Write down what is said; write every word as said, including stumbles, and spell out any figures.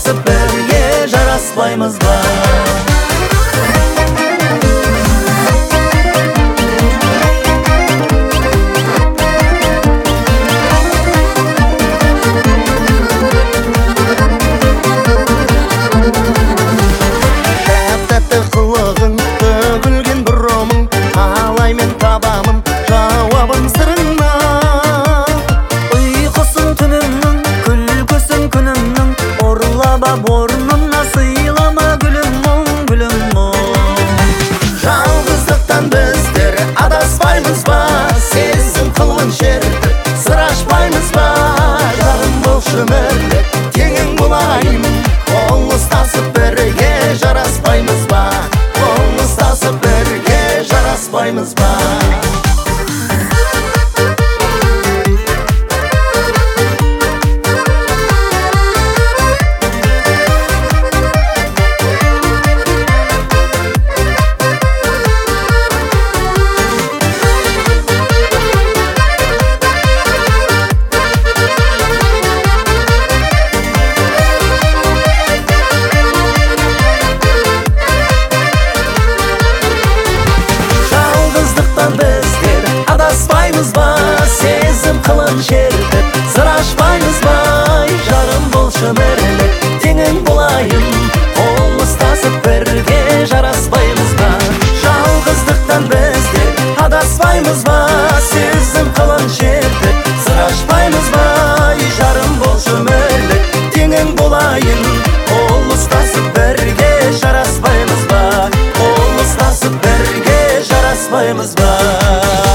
ұстасып бірге жараспаймыз ба? Орнына сыйлама гүлім мұң, гүлім мұң. Жалғыздықтан біздер адаспаймыз ба? Сезім қылын шертіп сыр ашпаймыз ба? Жарым болшы өмірлі теңің болайын, қол ұстасып бірге жараспаймыз ба? Қол ұстасып бірге жараспаймыз ба? Біздер адаспаймыз ба? Сезім қылын шертіп сыр ашпаймыз ба? Жарым болшы өмірлік теңің болайын, қол ұстасып бірге жараспаймыз ба? Жалғыздықтан біздер адаспаймыз ба? Сезім қылын шертіп сыр ашпаймыз ба? Жарым болшы өмірлік теңің болайын, қол ұстасып бірге жараспаймыз ба? Қол ұстасып бірге жараспаймыз ба?